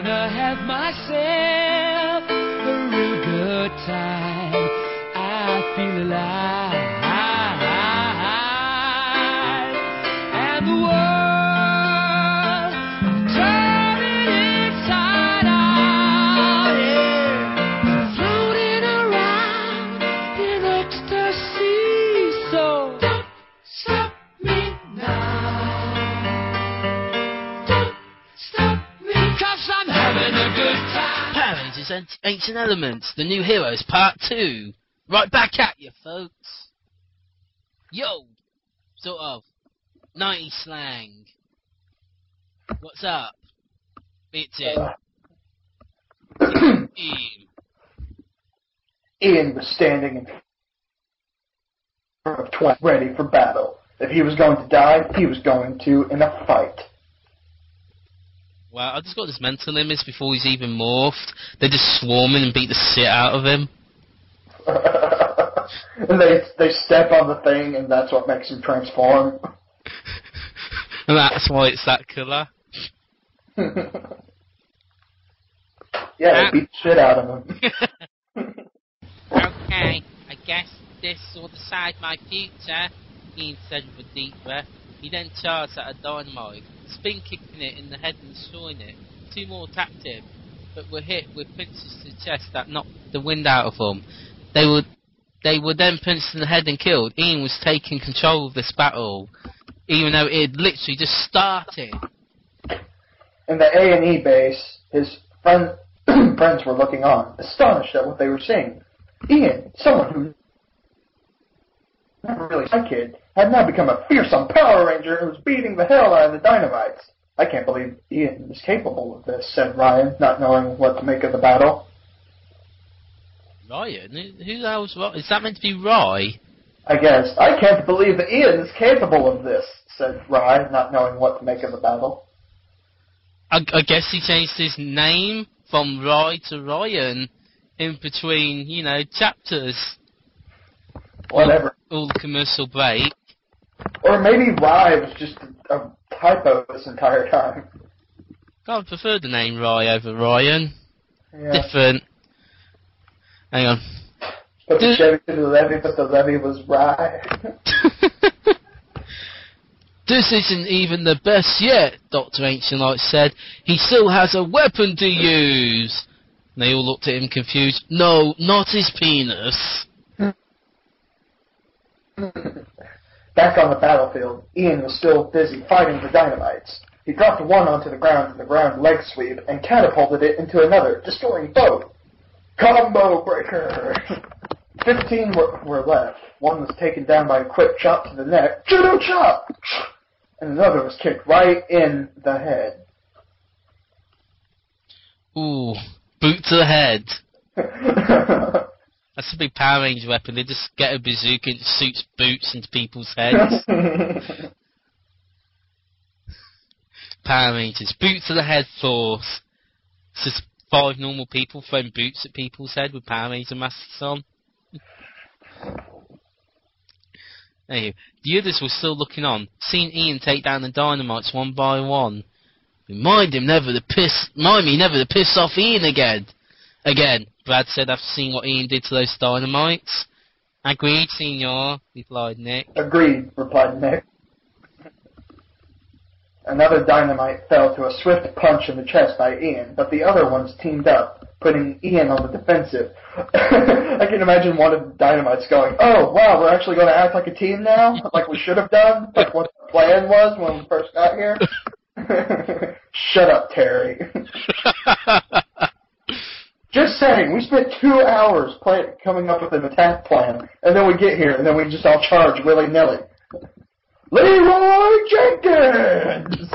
gonna have myself a real good time. I feel alive. And the world turning inside out, yeah. Floating around in ecstasy. So don't stop me now. Don't stop me, 'cause I'm having a good time. Power Rangers Ancient Elements, The New Heroes Part 2. Right back at you, folks. Yo! Sort of. 90 slang. What's up? It's it. Ian. Ian was standing in front of Twin, ready for battle. If he was going to die, he was going to in a fight. Well, I just got this mental image before he's even morphed. They just swarm him and beat the shit out of him. And they step on the thing, and that's what makes him transform. And that's why it's that colour. Yeah, they beat the shit out of him. Okay, I guess this will decide my future, Ian said with a deep breath. He then charged at a dynamite, spin kicking it in the head and destroying it. Two more attacked him, but were hit with punches to the chest that knocked the wind out of them. They were then punched in the head and killed. Ian was taking control of this battle, even though it had literally just started. In the A&E base, his friends were looking on, astonished at what they were seeing. Ian, someone who never really a kid, had now become a fearsome Power Ranger and was beating the hell out of the Dynamites. I can't believe Ian is capable of this, said Ryan, not knowing what to make of the battle. Ryan? Who the hell's Ryan? Is that meant to be Rye? I guess. I can't believe that Ian is capable of this, said Ryan, not knowing what to make of the battle. I guess he changed his name from Rye to Ryan in between, chapters. Whatever. All the commercial break. Or maybe Rye was just a typo this entire time. I would prefer the name Rye over Ryan. Yeah. Different. Hang on. Put the Chevy to the levee, but the levee was Rye. This isn't even the best yet, Dr. Ancient Light said. He still has a weapon to use. And they all looked at him confused. No, not his penis. Back on the battlefield, Ian was still busy fighting the Dynamites. He dropped one onto the ground in the ground leg sweep and catapulted it into another, destroying both. Combo breaker! 15 were left. One was taken down by a quick chop to the neck. Judo chop! And another was kicked right in the head. Ooh, boot to the head. That's a big Power Ranger weapon. They just get a bazooka and shoots boots into people's heads. Power Rangers. Boot to the head force. It's just 5 normal people throwing boots at people's head with Power Ranger masks on. Anyway, the others were still looking on, seeing Ian take down the Dynamites one by one. Remind me never to piss off Ian again. Again, Brad said after seeing what Ian did to those Dynamites. Agreed, Senor, replied Nick. Agreed, replied Nick. Another Dynamite fell to a swift punch in the chest by Ian, but the other ones teamed up, putting Ian on the defensive. I can imagine one of the Dynamites going, "Oh, wow, we're actually going to act like a team now? Like we should have done? Like what the plan was when we first got here?" Shut up, Terry. Just saying, we spent 2 hours coming up with an attack plan, and then we get here, and then we just all charge willy-nilly. Leroy Jenkins!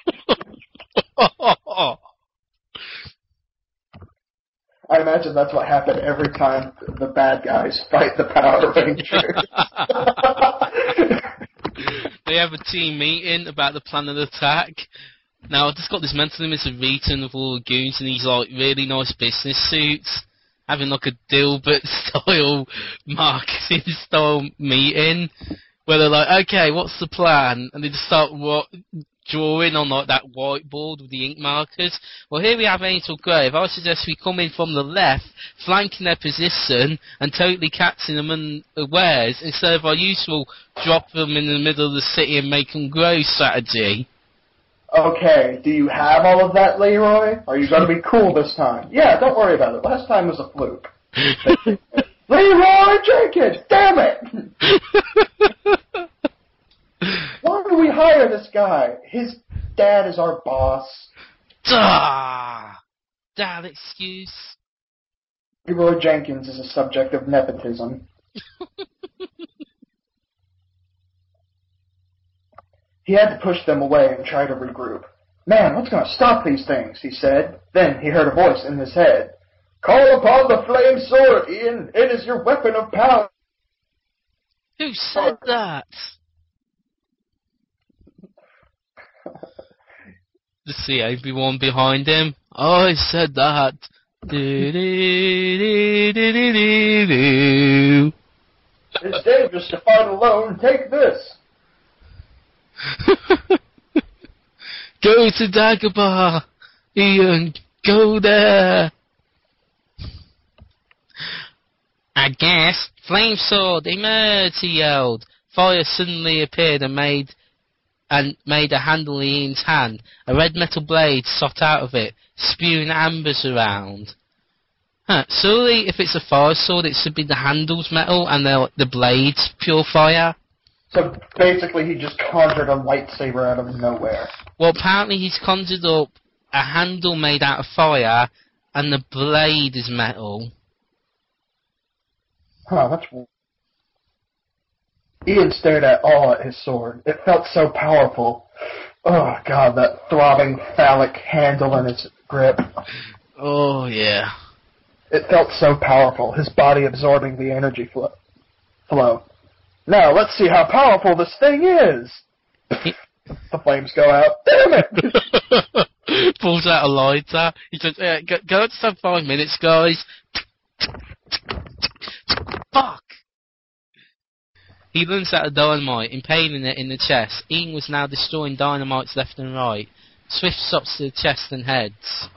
I imagine that's what happened every time the bad guys fight the Power Rangers. They have a team meeting about the plan of the attack. Now, I've just got this mental image of Reeton with all the goons in these, really nice business suits, having, a Dilbert-style, marketing-style meeting, where they're like, okay, what's the plan? And they just start drawing on like that whiteboard with the ink markers. Well, here we have Angel Grove. I suggest we come in from the left, flanking their position and totally catching them unawares instead of our usual drop them in the middle of the city and make them grow strategy. Okay, do you have all of that, Leroy? Are you going to be cool this time? Yeah, don't worry about it. Last time was a fluke. Leroy Jenkins! Damn it! Why do we hire this guy? His dad is our boss. That excuse. Leroy Jenkins is a subject of nepotism. He had to push them away and try to regroup. Man, what's going to stop these things? He said. Then he heard a voice in his head. Call upon the flame sword, Ian. It is your weapon of power. Who said that? To see everyone behind him. I said that. It's dangerous to fight alone. Take this. Go to Dagobah, Ian. Go there. I guess. Flame sword, emerge, he yelled. Fire suddenly appeared and made a handle in Ian's hand. A red metal blade shot out of it, spewing ambers around. Surely, if it's a fire sword, it should be the handle's metal and the blade's pure fire. So basically he just conjured a lightsaber out of nowhere. Well, apparently he's conjured up a handle made out of fire and the blade is metal. Huh, that's... Ian stared at his sword. It felt so powerful. Oh, God, that throbbing phallic handle in its grip. Oh, yeah. It felt so powerful, his body absorbing the energy flow. Now, let's see how powerful this thing is. The flames go out. Damn it! Pulls out a lighter. He says, go just have 5 minutes, guys. Fuck! He lunged at a dynamite, impaling it in the chest. Ian was now destroying dynamites left and right. Swift shots to the chest and heads.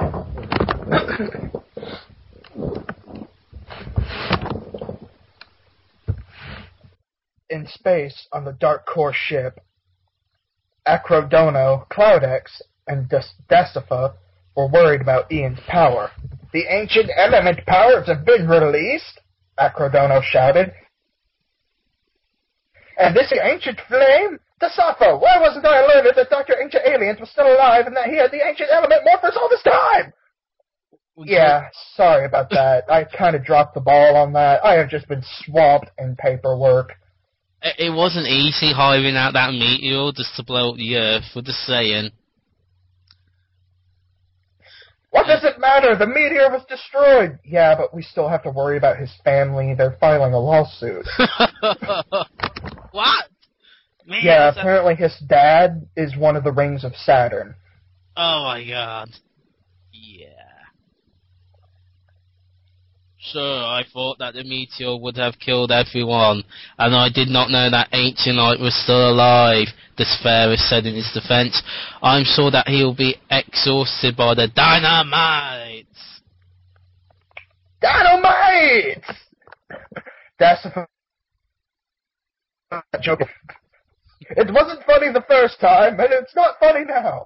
In space, on the Dark Core ship, Acrodono, Cloudex, and Dacifa were worried about Ian's power. The ancient element powers have been released, Acrodono shouted. And this ancient flame? Dacifa, why wasn't I alerted that Dr. Ancient Aliens was still alive and that he had the ancient element morphers all this time? Yeah, sorry about that. I kind of dropped the ball on that. I have just been swamped in paperwork. It wasn't easy hiring out that meteor just to blow up the Earth, we're just saying. What does it matter? The meteor was destroyed. Yeah, but we still have to worry about his family. They're filing a lawsuit. What? Man, yeah, apparently his dad is one of the rings of Saturn. Oh my god. Yeah. Sure, I thought that the meteor would have killed everyone, and I did not know that Ancient Knight was still alive, Desferus said in his defense. I'm sure that he'll be exhausted by the dynamites. Dynamites! That's a joke. It wasn't funny the first time, and it's not funny now.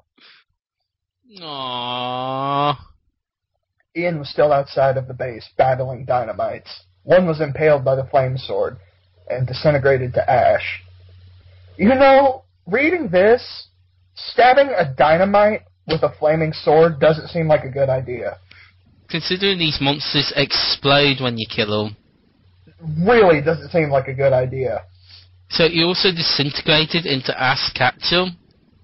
Aww. Ian was still outside of the base, battling dynamites. One was impaled by the flame sword and disintegrated to ash. You know, reading this, stabbing a dynamite with a flaming sword doesn't seem like a good idea. Considering these monsters explode when you kill them. Really doesn't seem like a good idea. So you also disintegrated into Ash Ketchum?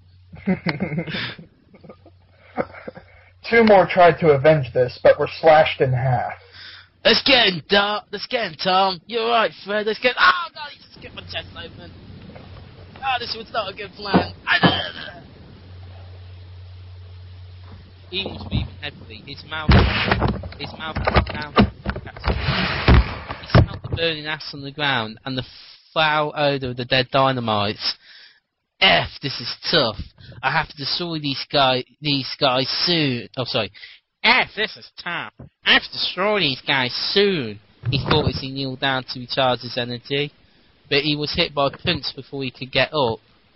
2 more tried to avenge this, but were slashed in half. Let's get him, Tom. You're right, Fred. Let's get... Oh, God, he just got my chest open. Oh, this was not a good plan. Ian was breathing heavily. His mouth was down. He smelled the burning ash on the ground and the foul odour of the dead dynamites. This is tough. I have to destroy these guys soon. Oh, sorry. F, this is tough. I have to destroy these guys soon. He thought as he kneeled down to recharge his energy, but he was hit by a punch before he could get up.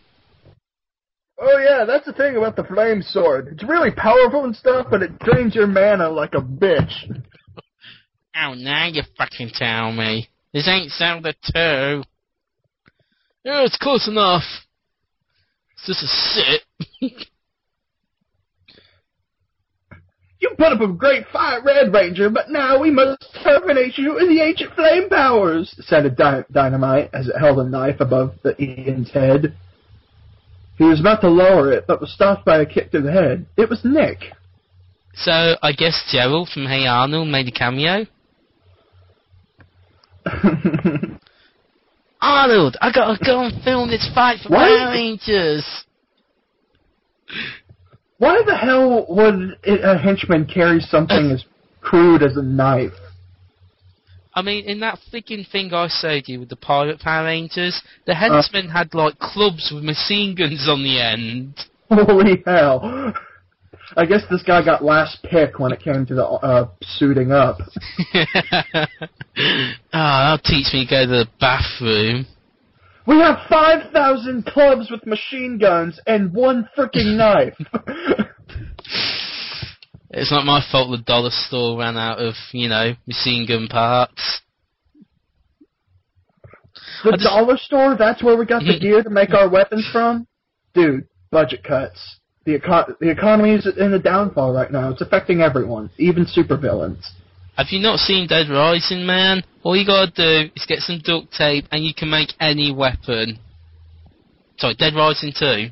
Oh yeah, that's the thing about the flame sword. It's really powerful and stuff, but it drains your mana like a bitch. Oh, now you fucking tell me. This ain't Zelda 2. Yeah, it's close enough. It's just a sit. You put up a great fight, Red Ranger, but now we must terminate you with the ancient flame powers, said Dynamite as it held a knife above the Ian's head. He was about to lower it, but was stopped by a kick to the head. It was Nick. So, I guess Gerald from Hey Arnold made a cameo? Arnold, I gotta go and film this fight for Power Rangers! Why the hell would a henchman carry something as crude as a knife? I mean, in that freaking thing I showed you with the Pirate Power Rangers, the henchmen had, like, clubs with machine guns on the end. Holy hell. I guess this guy got last pick when it came to the suiting up. That'll teach me to go to the bathroom. We have 5,000 clubs with machine guns and one freaking knife. It's not my fault the dollar store ran out of, machine gun parts. The dollar store? That's where we got the gear to make our weapons from? Dude, budget cuts. The economy is in a downfall right now. It's affecting everyone, even supervillains. Have you not seen Dead Rising, man? All you gotta do is get some duct tape and you can make any weapon. Sorry, Dead Rising 2.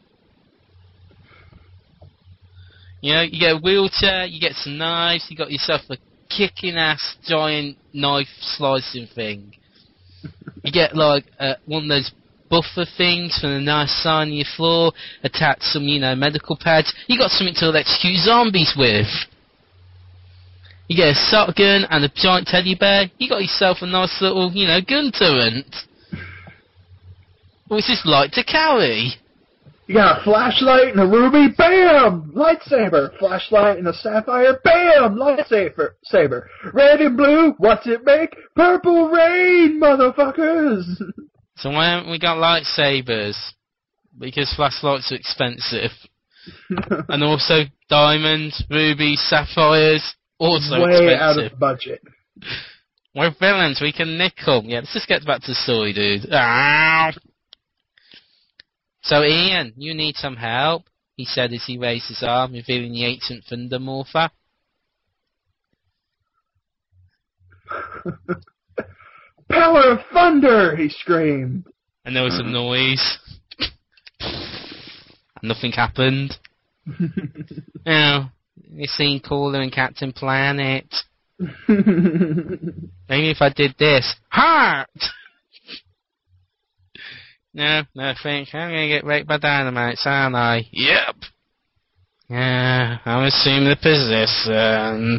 You get a wheelchair, you get some knives, you got yourself a kicking ass giant knife slicing thing. You get like one of those buffer things from the nice sign on your floor, attach some, medical pads. You got something to electrocute zombies with. You get a shotgun and a giant teddy bear. You got yourself a nice little, gun turret. What's this light to carry? You got a flashlight and a ruby, bam! Lightsaber. Flashlight and a sapphire, bam! Lightsaber. Red and blue, what's it make? Purple rain, motherfuckers! So why haven't we got lightsabers? Because flashlights are expensive. And also diamonds, rubies, sapphires, also way expensive. Out of budget. We're villains, we can nick them. Yeah, let's just get back to the story, dude. Ow! So Ian, you need some help, he said as he raised his arm, revealing the ancient Thunder Morpher. Power of thunder! He screamed. And there was a noise. And nothing happened. You seem cooler than Captain Planet. Maybe if I did this. Heart! No, thanks. I'm gonna get raped by dynamite, aren't I? Yep! Yeah, I'm assuming the position.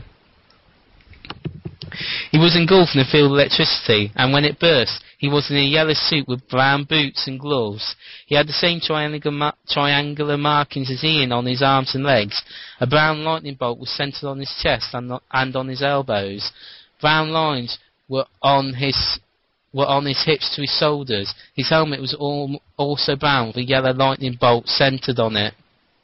He was engulfed in a field of electricity, and when it burst, he was in a yellow suit with brown boots and gloves. He had the same triangular markings as Ian on his arms and legs. A brown lightning bolt was centered on his chest and on his elbows. Brown lines were on his hips to his shoulders. His helmet was also brown with a yellow lightning bolt centered on it.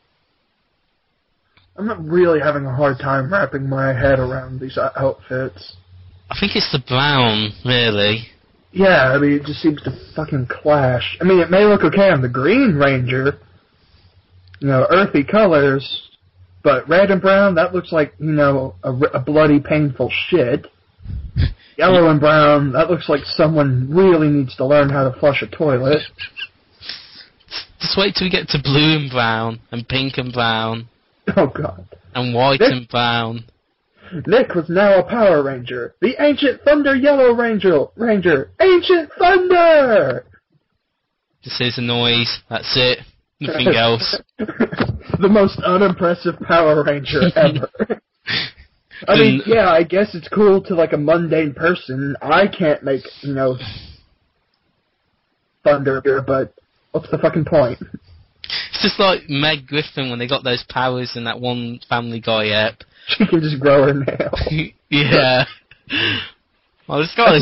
I'm not really having a hard time wrapping my head around these outfits. I think it's the brown, really. Yeah, I mean, it just seems to fucking clash. I mean, it may look okay on the Green Ranger, earthy colors, but red and brown, that looks like, a bloody, painful shit. Yellow and brown, that looks like someone really needs to learn how to flush a toilet. Just wait till we get to blue and brown, and pink and brown. Oh, God. And white and brown. Nick was now a Power Ranger. The Ancient Thunder Yellow Ranger. Ancient Thunder! Just here's a noise. That's it. Nothing else. The most unimpressive Power Ranger ever. I mean, yeah, I guess it's cool to, a mundane person. I can't make, thunder, but what's the fucking point? It's just like Meg Griffin when they got those powers in that one Family Guy ep. She can just grow her nails. Yeah. Well, this guy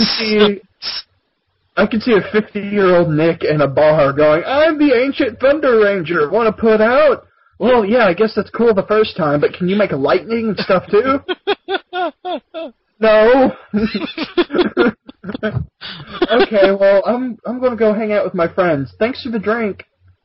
I can see a 50-year-old Nick in a bar going, I'm the ancient Thunder Ranger. Want to put out? Well, yeah, I guess that's cool the first time, but can you make a lightning and stuff too? No. Okay, well, I'm going to go hang out with my friends. Thanks for the drink.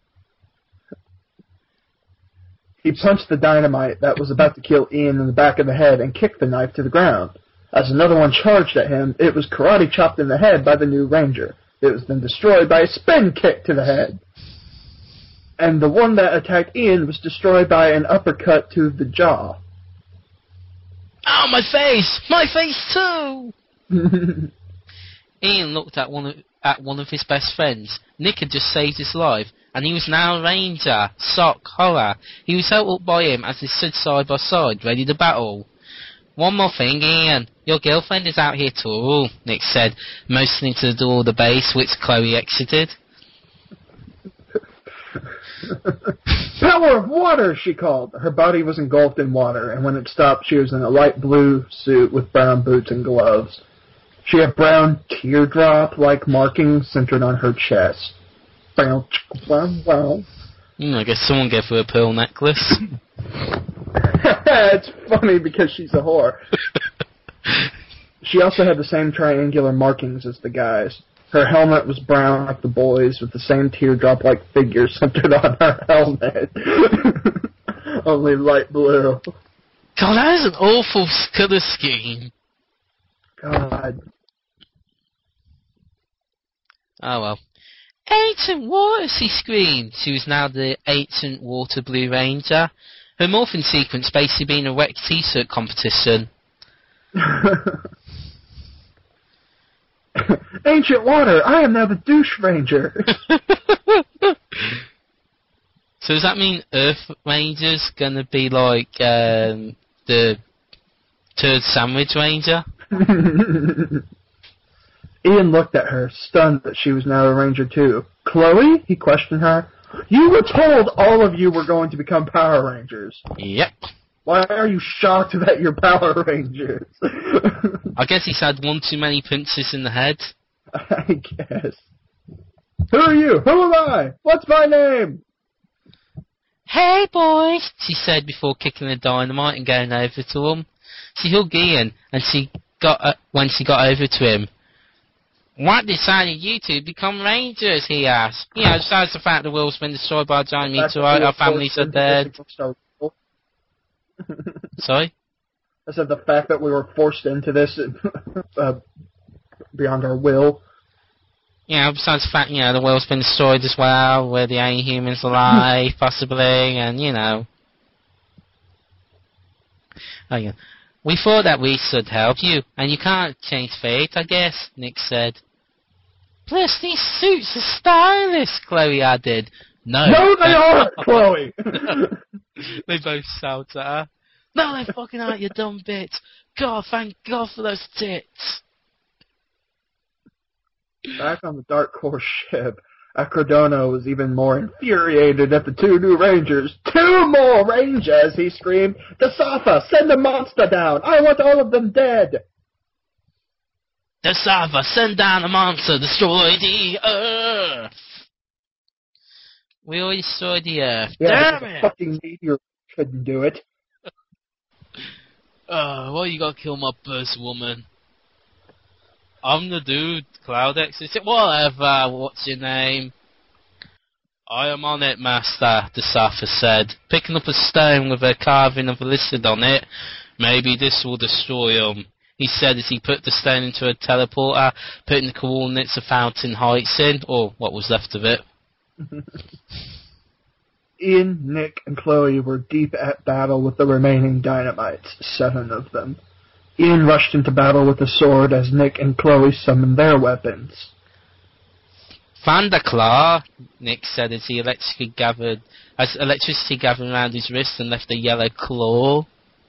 He punched the dynamite that was about to kill Ian in the back of the head and kicked the knife to the ground. As another one charged at him, it was karate chopped in the head by the new ranger. It was then destroyed by a spin kick to the head. And the one that attacked Ian was destroyed by an uppercut to the jaw. Oh, my face! My face too! Ian looked at one of his best friends. Nick had just saved his life, and he was now a ranger. Sock, horror. He was held up by him as they stood side by side, ready to battle. One more thing, Ian. Your girlfriend is out here too, Nick said, motioning to the door of the base, which Chloe exited. Power of water, she called. Her body was engulfed in water, and when it stopped, she was in a light blue suit with brown boots and gloves. She had brown teardrop-like markings centered on her chest. I guess someone gave her a pearl necklace. It's funny because she's a whore. She also had the same triangular markings as the guys. Her helmet was brown like the boys, with the same teardrop-like figure centered on her helmet. Only light blue. God, that is an awful colour scheme. God. Oh well. Ancient Water, she screamed. She was now the Ancient Water Blue Ranger. Her morphing sequence basically being a wet t-shirt competition. Ancient Water, I am now the Douche Ranger. So does that mean Earth Ranger's gonna be like the Turd Sandwich Ranger? Ian looked at her, stunned that she was now a ranger too. Chloe? He questioned her. You were told all of you were going to become Power Rangers. Yep. Why are you shocked that you're Power Rangers? I guess he's had one too many punches in the head. I guess. Who are you? Who am I? What's my name? Hey boys, she said before kicking the dynamite and going over to him. She hugged Ian, and when she got over to him. What decided you to become Rangers, he asked. Besides the fact the world's been destroyed by a giant meteorite, our families are dead. Sorry? I said the fact that we were forced into this beyond our will. Besides the fact, the world's been destroyed as well, where the only humans alive, possibly, and, Oh, yeah. We thought that we should help you, and you can't change fate, I guess, Nick said. Plus, these suits are stylish, Chloe added. No, they aren't, Chloe! They both shout at her. No, they fucking aren't, you dumb bitch. God, thank God for those tits. Back on the Dark Horse ship, Acrodono was even more infuriated at the two new Rangers. 2 more Rangers, he screamed. Dasafa, send a monster down. I want all of them dead. Dasafa, send down a monster, destroy the Earth. We already destroyed the Earth. Yeah, damn it! Fucking meteor couldn't do it. Why you gotta kill my first woman? I'm the dude, Cloudex. Whatever, what's your name? I am on it, Master, Dasafa said, picking up a stone with a carving of a lizard on it. Maybe this will destroy him, he said as he put the stone into a teleporter, putting the coordinates of Fountain Heights in, or what was left of it. Ian, Nick, and Chloe were deep at battle with the remaining dynamites, 7 of them. Ian rushed into battle with a sword as Nick and Chloe summoned their weapons. Thunderclaw, Nick said as electricity gathered around his wrist and left a yellow claw.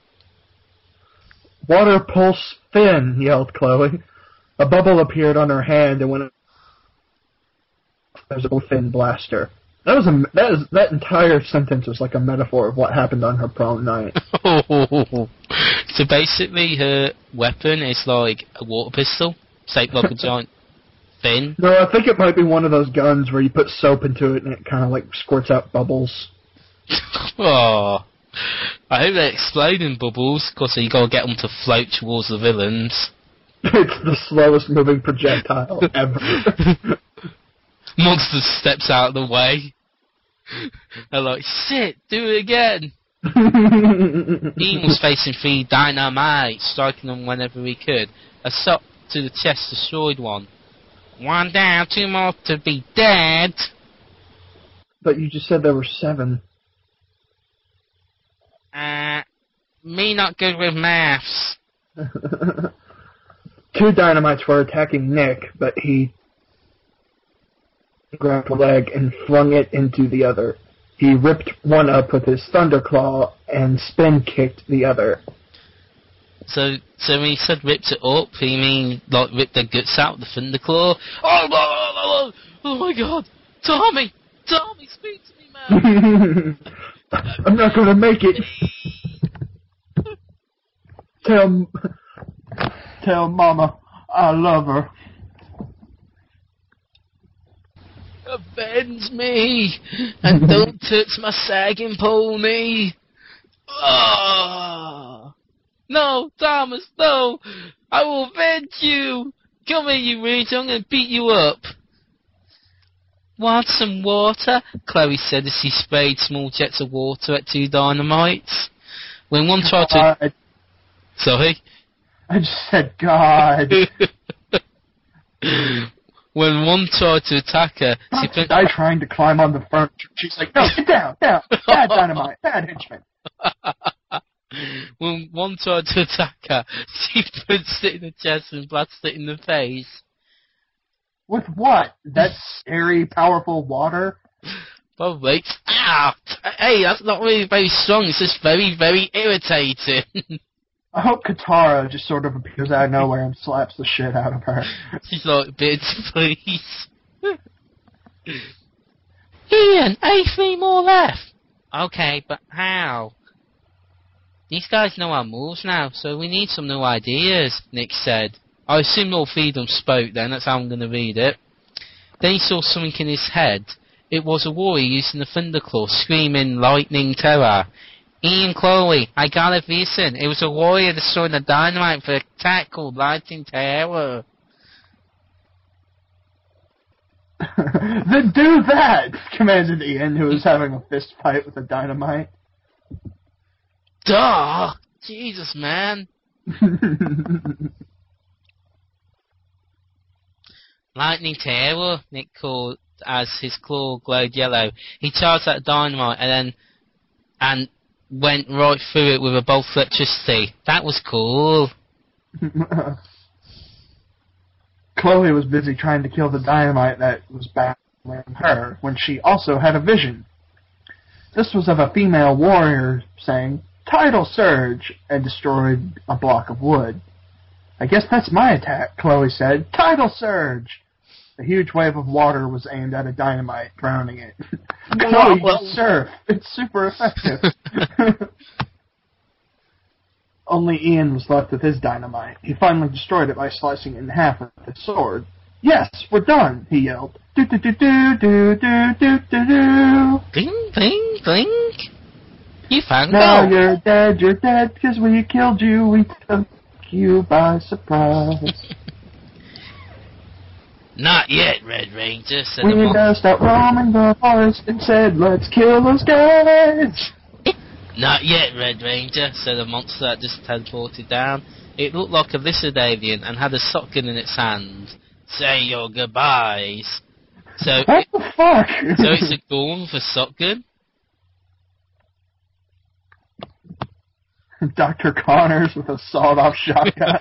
Water pulse fin, yelled Chloe. A bubble appeared on her hand and went. There's a fin blaster. That entire sentence was like a metaphor of what happened on her prom night. So basically, her weapon is like a water pistol, shaped like a giant fin. No, I think it might be one of those guns where you put soap into it and it kind of like squirts out bubbles. Oh, I hope they explode in bubbles, because you gotta get them to float towards the villains. It's the slowest moving projectile ever. Monster steps out of the way. They're like, shit, do it again. Ian was facing 3 dynamite, striking them whenever he could. A shot to the chest destroyed one. 1 down, 2 more to be dead. But you just said there were 7. Me not good with maths. 2 dynamites were attacking Nick, but he grabbed a leg and flung it into the other. He ripped one up with his thunderclaw and spin kicked the other. So when he said ripped it up, he mean like ripped their guts out with the thunderclaw? Oh my god! Tommy, speak to me, man! I'm not gonna make it. Tell Mama I love her. Avenge me, and don't touch my sagging pony. Oh. No, Thomas, no! I will avenge you! Come here, you rude, I'm gonna beat you up. Want some water? Chloe said as she sprayed small jets of water at 2 dynamites. When one tried to... Sorry? I just said God. When one tried to attack her, she put... I trying to climb on the furniture. She's like, no, get down. Bad dynamite, bad henchman. When one tried to attack her, she punched it in the chest and blasted it in the face. With what? That scary, powerful water? Probably. Ow! Hey, that's not really very strong, it's just very, very irritating. I hope Katara just sort of appears out of nowhere and slaps the shit out of her. She's like, bitch, please. Ian, 3 more left. Okay, but how? These guys know our moves now, so we need some new ideas, Nick said. I assume all 3 of them spoke then, that's how I'm going to read it. Then he saw something in his head. It was a warrior using the thunderclaw, screaming lightning terror. Ian, Chloe, I got a vision. It was a warrior destroying the dynamite for a attack called Lightning Terror. Then do that, commanded Ian, who was having a fist fight with a dynamite. Duh! Jesus, man. Lightning Terror, Nick called as his claw glowed yellow. He charged at dynamite and went right through it with a bolt of electricity. That was cool. Chloe was busy trying to kill the dynamite that was battling her when she also had a vision. This was of a female warrior saying, "Tidal surge," and destroyed a block of wood. "I guess that's my attack," Chloe said. "Tidal surge!" A huge wave of water was aimed at a dynamite, drowning it. Chloe, surf! It's super effective. Only Ian was left with his dynamite. He finally destroyed it by slicing it in half with his sword. "Yes, we're done!" he yelled. "Do do do do do do do do do." Bling, bling, bling. You found Now gold. you're dead, 'cause we killed you, we took you by surprise. Not yet, Red Ranger, said We the monster. just out roaming the forest and said, "Let's kill those guys." Not yet, Red Ranger, said a monster that just teleported down. It looked like a lizard alien and had a shotgun in its hand. Say your goodbyes. So What the fuck? so it's a gun for shotgun? Dr. Connors with a sawed-off shotgun.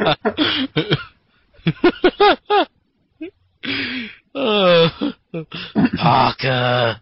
Oh, Parker.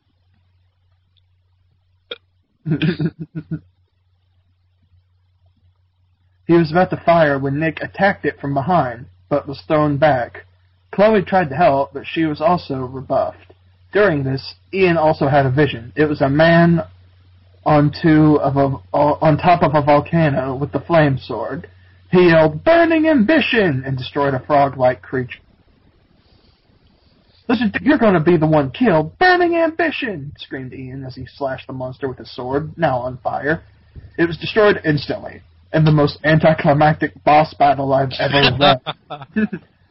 He was about to fire when Nick attacked it from behind, but was thrown back. Chloe tried to help, but she was also rebuffed. During this, Ian also had a vision. It was a man on top of a volcano with the flame sword. He yelled, "Burning ambition!" and destroyed a frog-like creature. "Listen, you're going to be the one killed. Burning ambition!" screamed Ian as he slashed the monster with his sword, now on fire. It was destroyed instantly, in the most anticlimactic boss battle I've ever read.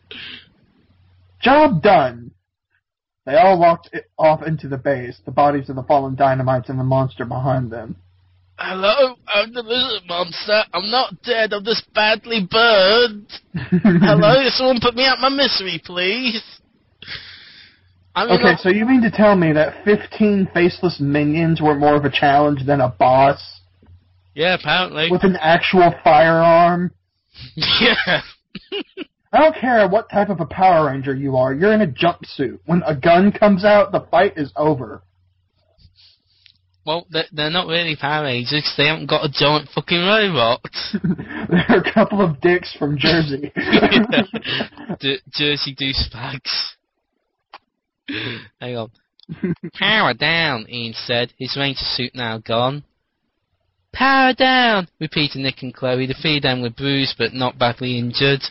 Job done. They all walked off into the base, the bodies of the fallen Dynamites and the monster behind them. "Hello, I'm the lizard monster. I'm not dead, I'm just badly burned. Hello, someone put me out my misery, please." Okay, so you mean to tell me that 15 faceless minions were more of a challenge than a boss? Yeah, apparently. With an actual firearm? Yeah. I don't care what type of a Power Ranger you are, you're in a jumpsuit. When a gun comes out, the fight is over. Well, they're not really Power Rangers, 'cause they haven't got a giant fucking robot. They're a couple of dicks from Jersey. Jersey douchebags. Hang on. "Power down," Ian said, his ranger suit now gone. "Power down," repeated Nick and Chloe. The three of them were bruised but not badly injured.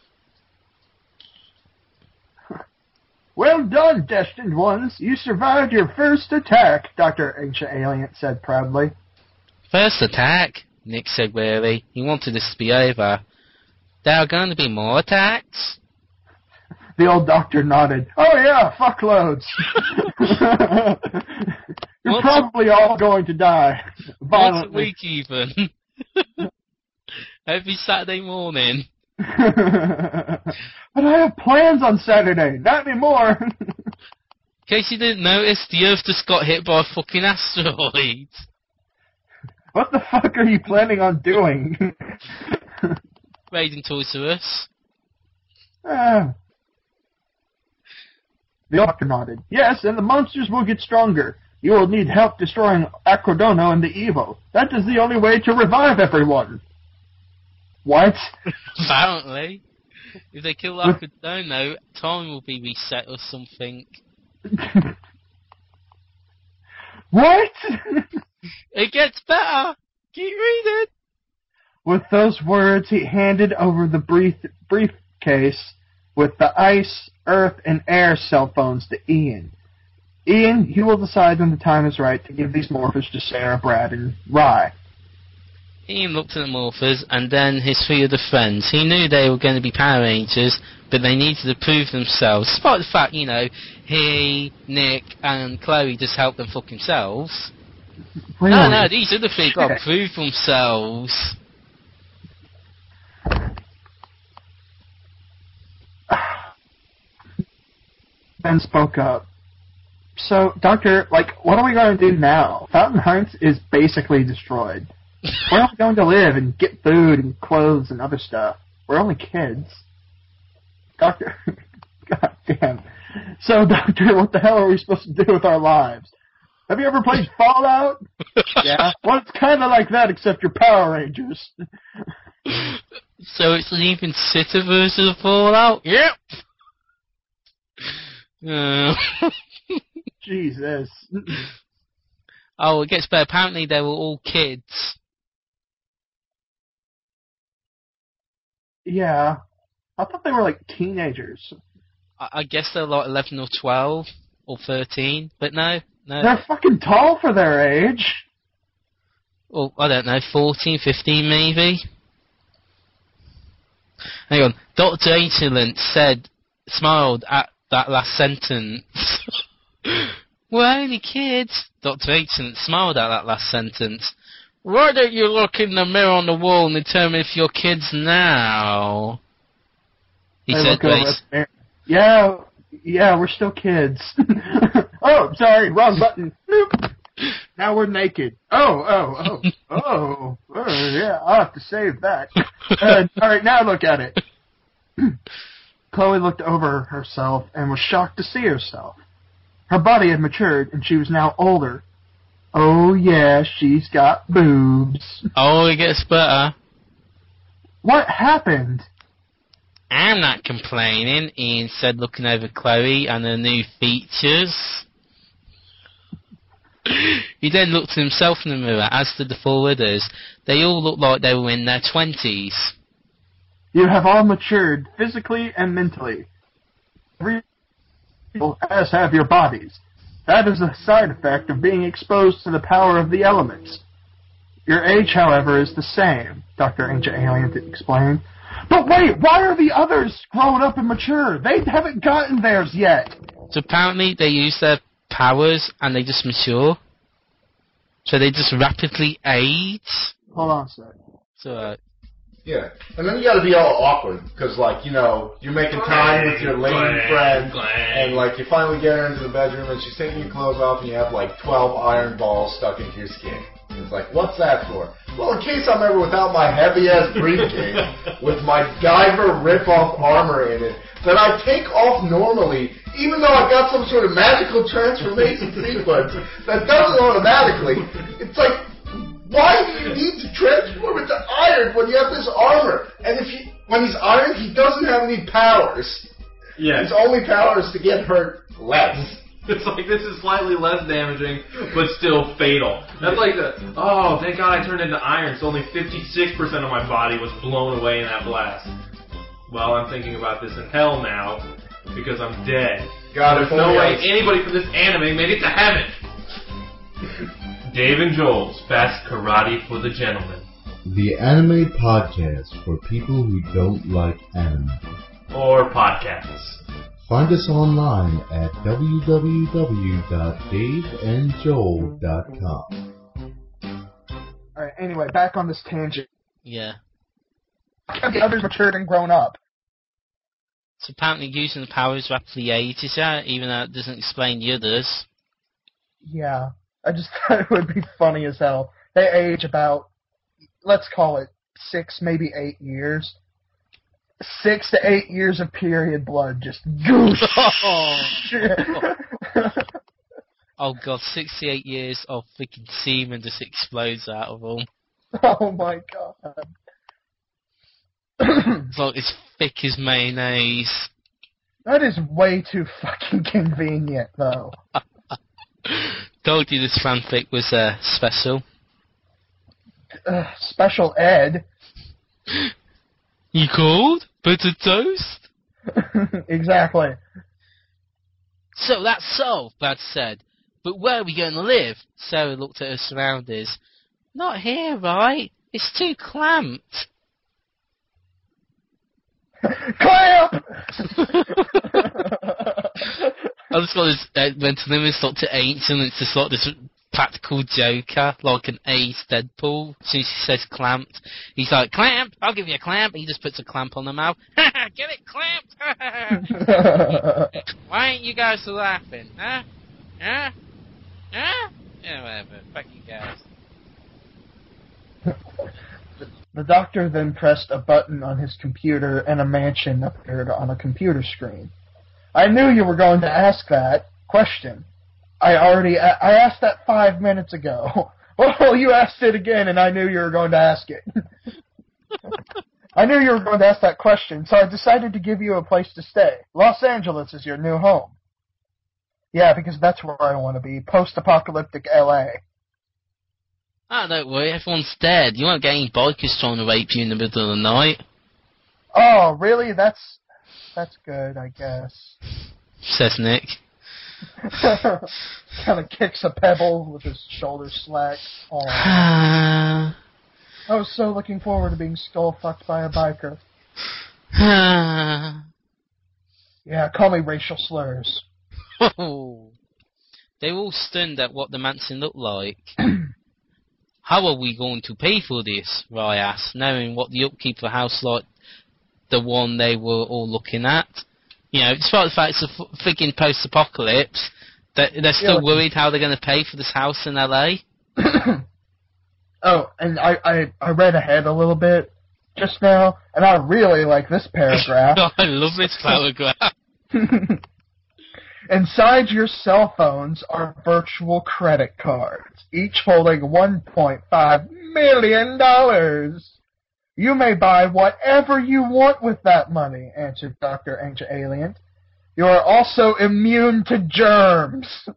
"Well done, Destined Ones. You survived your first attack," Dr. Ancient Alien said proudly. "First attack?" Nick said wearily. He wanted this to be over. "There are going to be more attacks?" The old doctor nodded. "Oh yeah, fuckloads." You're probably all going to die. Once a week even. Every Saturday morning. But I have plans on Saturday. Not anymore. In case you didn't notice, the Earth just got hit by a fucking asteroid. What the fuck are you planning on doing? Raiding Toys R Us. The doctor nodded. "Yes, and the monsters will get stronger. You will need help destroying Acrodono and the Evo. That is the only way to revive everyone." What? Apparently. If they kill Acrodono, time will be reset or something. What? It gets better! Keep reading! With those words, he handed over the briefcase with the ice, earth, and air cell phones to Ian. "Ian, you will decide when the time is right to give these morphers to Sarah, Brad, and Rye." Ian looked at the morphers and then his three other friends. He knew they were going to be Power Rangers, but they needed to prove themselves. Despite the fact, he, Nick, and Chloe just helped them fuck themselves. Really? No, these other three got to prove themselves. Ben spoke up. "So, Doctor, what are we going to do now? Fountain Heights is basically destroyed. Where are we going to live and get food and clothes and other stuff? We're only kids." Doctor, God damn. "So, Doctor, what the hell are we supposed to do with our lives? Have you ever played Fallout?" "Yeah." "Well, it's kind of like that, except you're Power Rangers." So it's an even sitter version of Fallout? Yep! Jesus. Oh, it gets better. Apparently they were all kids. Yeah. I thought they were teenagers. I guess they're 11 or 12 or 13, but no. They're fucking tall for their age. Well, I don't know, 14, 15 maybe? Hang on. Dr. Excellent smiled at that last sentence. "We're only kids." Dr. Excellent smiled at that last sentence. "Why don't you look in the mirror on the wall and determine if you're kids now?" He said, Yeah, we're still kids. Oh, sorry, wrong button. Nope. Now we're naked. Oh, yeah, I'll have to save that. Alright, now look at it. Chloe looked over herself and was shocked to see herself. Her body had matured, and she was now older. Oh, yeah, she's got boobs. Oh, it gets better. What happened? I'm not complaining, Ian said, looking over Chloe and her new features. He then looked at himself in the mirror, as did the four others. They all looked like they were in their 20s. You have all matured physically and mentally, as have your bodies. That is a side effect of being exposed to the power of the elements. Your age, however, is the same, Dr. Ancient Alien explained. But wait, why are the others grown up and mature? They haven't gotten theirs yet. So apparently they use their powers and they just mature. So they just rapidly age. Hold on a sec. So, Yeah, and then you gotta be all awkward, because, like, you know, you're making time with your lady friend, and, like, you finally get her into the bedroom, and she's taking your clothes off, and you have, like, 12 iron balls stuck into your skin. And it's like, what's that for? Well, in case I'm ever without my heavy-ass briefcase with my Guyver rip-off armor in it, that I take off normally, even though I've got some sort of magical transformation sequence that does it automatically. It's like, why do you need to transform into iron when you have this armor? And when he's iron, he doesn't have any powers. Yeah. His only power is to get hurt less. It's like, this is slightly less damaging, but still fatal. That's like oh, thank God I turned into iron, so only 56% of my body was blown away in that blast. Well, I'm thinking about this in hell now, because I'm dead. God, There's no way anybody from this anime made it to heaven. Dave and Joel's Best Karate for the Gentleman. The Anime Podcast for people who don't like anime. Or podcasts. Find us online at www.daveandjoel.com. Alright, anyway, back on this tangent. yeah. The others matured and grown up. So apparently using the powers rapidly ages you, even though it doesn't explain the others. Yeah. I just thought it would be funny as hell. They age about, let's call it 6, maybe 8 years. 6 to 8 years of period blood just goosh. Oh god, 68 years of freaking semen just explodes out of them. Oh my god. It's like as thick as mayonnaise. That is way too fucking convenient, though. Told you this fanfic was special. Special ed. You called? Buttered toast? Exactly. So that's so, Brad said. But where are we going to live? Sarah looked at her surroundings. Not here, right? It's too clamped. Clamp! I just got this mental image Dr. Ancient, it's just like this practical joker, like an Ace Deadpool. As soon as he says clamped, he's like, clamp! I'll give you a clamp! He just puts a clamp on the mouth. Get it clamped! Why ain't you guys laughing? Huh? Huh? Huh? Yeah, whatever. Fuck you guys. The doctor then pressed a button on his computer and a mansion appeared on a computer screen. I knew you were going to ask that question. I asked that 5 minutes ago. Well, you asked it again and I knew you were going to ask it. I knew you were going to ask that question, so I decided to give you a place to stay. Los Angeles is your new home. Yeah, because that's where I want to be, post-apocalyptic LA. Oh, don't worry, everyone's dead. You won't get any bikers trying to rape you in the middle of the night. Oh, really? That's good, I guess. Says Nick. Kind of kicks a pebble with his shoulders slack. I was so looking forward to being skull-fucked by a biker. Yeah, call me racial slurs. They were all stunned at what the mansion looked like. How are we going to pay for this? Rai asked, knowing what the upkeep of a house like the one they were all looking at. You know, despite the fact it's a freaking post-apocalypse, they're still worried how they're going to pay for this house in LA. Oh, and I read ahead a little bit just now, and I really like this paragraph. I love this paragraph. Inside your cell phones are virtual credit cards, each holding $1.5 million. You may buy whatever you want with that money, answered Dr. Ancient Alien. You are also immune to germs.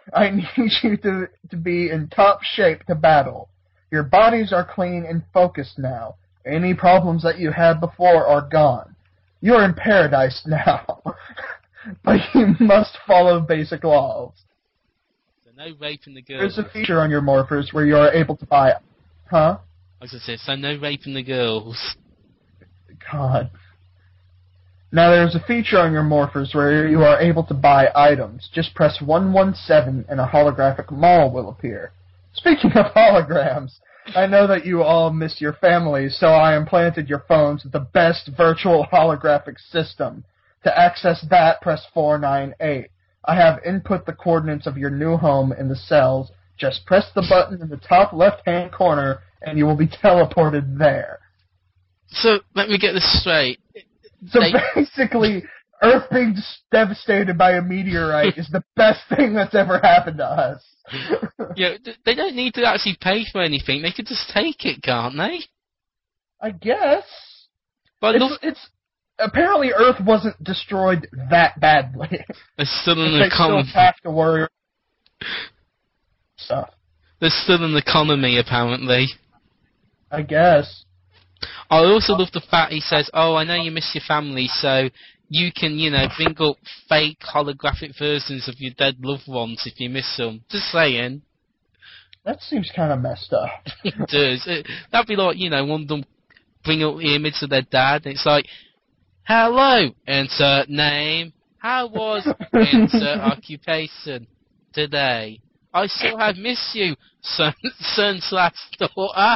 I need you to be in top shape to battle. Your bodies are clean and focused now. Any problems that you had before are gone. You're in paradise now. But you must follow basic laws. So no raping the girls. There's a feature on your morphers where you are able to buy... Huh? I was going to say, so no raping the girls. God. Now there's a feature on your morphers where you are able to buy items. Just press 117 and a holographic mall will appear. Speaking of holograms, I know that you all miss your families, so I implanted your phones with the best virtual holographic system. To access that, press 498. I have input the coordinates of your new home in the cells. Just press the button in the top left-hand corner, and you will be teleported there. So, let me get this straight. So basically, Earth being devastated by a meteorite is the best thing that's ever happened to us. Yeah, they don't need to actually pay for anything. They could just take it, can't they? I guess. But It's apparently Earth wasn't destroyed that badly. there's still an They economy. still have to worry stuff. There's still an economy, apparently. I guess. I also love the fact he says, "Oh, I know you miss your family, so you can, bring up fake holographic versions of your dead loved ones if you miss them." Just saying. That seems kind of messed up. It does. That'd be like, one of them bring up the image of their dad, and it's like, "Hello, enter name. How was enter occupation today? I still have missed you, son/daughter.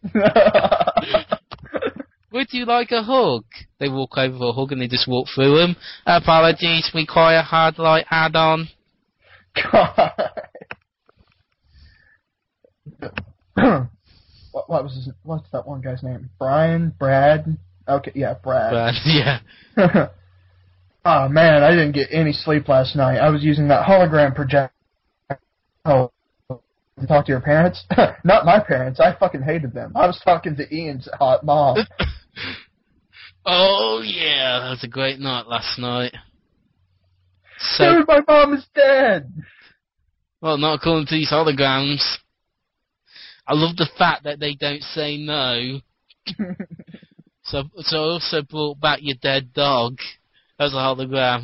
Would you like a hug?" They walk over for a hug and they just walk through them. "Apologies, require hard light add-on." God. What's that one guy's name? Brian? Brad? Okay, yeah, Brad. But, yeah. Oh man, I didn't get any sleep last night. I was using that hologram projector. Oh, to talk to your parents? Not my parents. I fucking hated them. I was talking to Ian's hot mom. Oh yeah, that was a great night last night. So, Dude, my mom is dead. well, not according to these holograms. I love the fact that they don't say no. So I also brought back your dead dog as a hologram.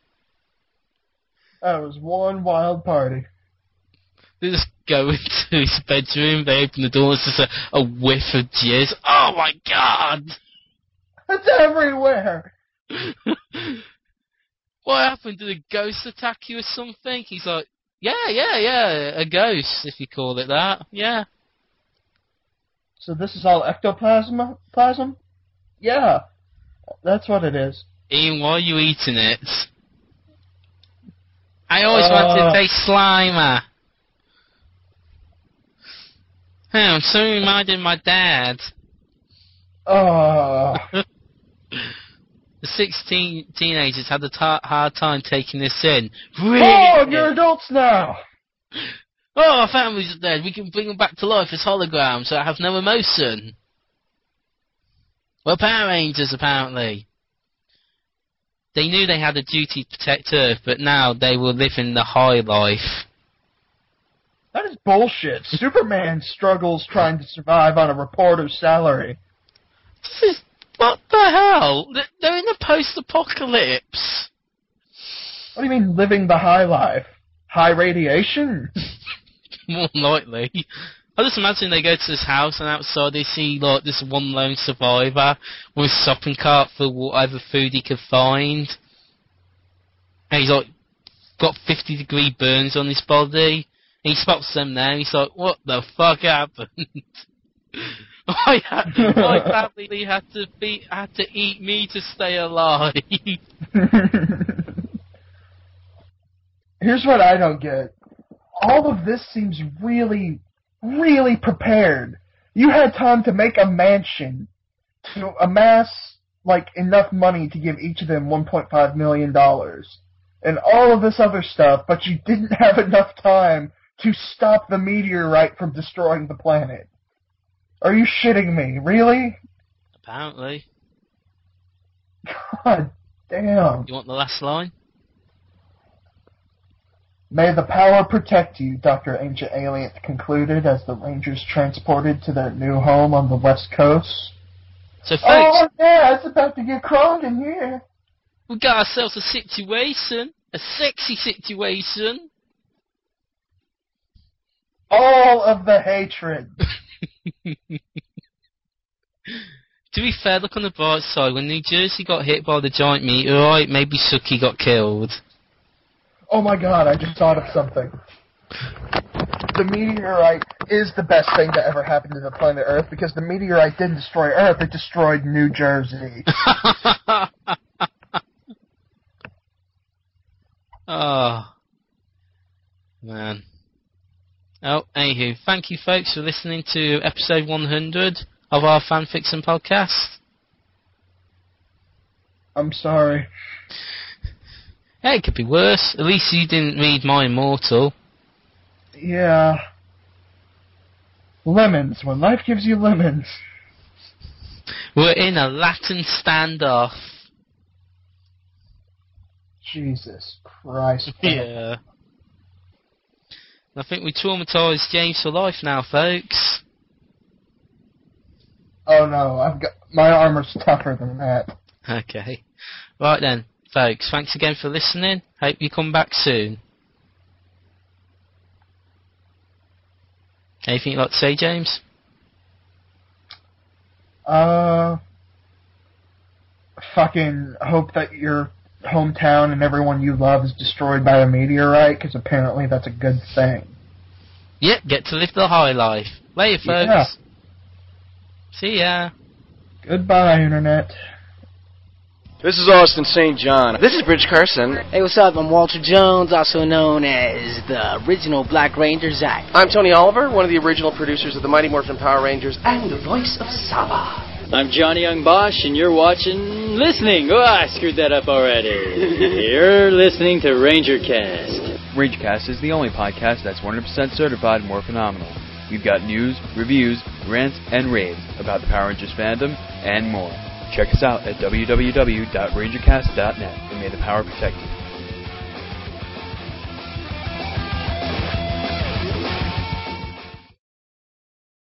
That was one wild party. They just go into his bedroom, they open the door, and it's just a whiff of jizz. Oh my god! It's everywhere. What happened? Did a ghost attack you or something? He's like, yeah, a ghost, if you call it that. Yeah. So this is all ectoplasm? Plasm? Yeah, that's what it is. Ian, why are you eating it? I always wanted to taste Slimer. Oh, I'm so reminded of my dad. Oh. The 16 teenagers had a hard time taking this in. Really? Oh, you're adults now. Oh, our families are dead. We can bring them back to life as holograms so I have no emotion. Well, Power Rangers, apparently. They knew they had a duty to protect Earth, but now they were living the high life. That is bullshit. Superman struggles trying to survive on a reporter's salary. What the hell? They're in a post-apocalypse. What do you mean, living the high life? High radiation? More likely. I just imagine they go to this house and outside they see like this one lone survivor with a shopping cart for whatever food he could find. And he's like got 50-degree burns on his body. And he spots them there and he's like, what the fuck happened? My family had to eat me to stay alive. Here's what I don't get. All of this seems really, really prepared. You had time to make a mansion to amass, like, enough money to give each of them $1.5 million. And all of this other stuff, but you didn't have enough time to stop the meteorite from destroying the planet. Are you shitting me? Really? Apparently. God damn. You want the last line? May the power protect you, Dr. Ancient Alien concluded as the Rangers transported to their new home on the West Coast. So, folks, Oh, yeah, it's about to get cold in here. we got ourselves a situation, a sexy situation. All of the hatred. To be fair, look on the bright side. When New Jersey got hit by the giant meteorite, maybe Suki got killed. Oh my god, I just thought of something. The meteorite is the best thing that ever happened to the planet Earth because the meteorite didn't destroy Earth, it destroyed New Jersey. Oh, man. Oh, anywho, thank you folks for listening to episode 100 of our fanfiction podcast. I'm sorry. Hey, it could be worse. At least you didn't read My Immortal. Yeah. Lemons, when life gives you lemons. We're in a Latin standoff. Jesus Christ. Yeah. I think we traumatised James for life now, folks. Oh no, my armor's tougher than that. Okay. Right then, folks, thanks again for listening. Hope you come back soon. Anything you'd like to say, James? Fucking hope that your hometown and everyone you love is destroyed by a meteorite, because apparently that's a good thing. Yep, get to live the high life. Later, folks. Yeah. See ya. Goodbye, Internet. This is Austin St. John. This is Bridge Carson. Hey, what's up? I'm Walter Jones, also known as the original Black Ranger Zack. I'm Tony Oliver, one of the original producers of the Mighty Morphin Power Rangers and the voice of Saba. I'm Johnny Young Bosch, and you're listening. Oh, I screwed that up already. You're listening to RangerCast. RangerCast is the only podcast that's 100% certified Morphinomenal. We've got news, reviews, rants, and raves about the Power Rangers fandom and more. Check us out at www.rangercast.net, and may the power protect you.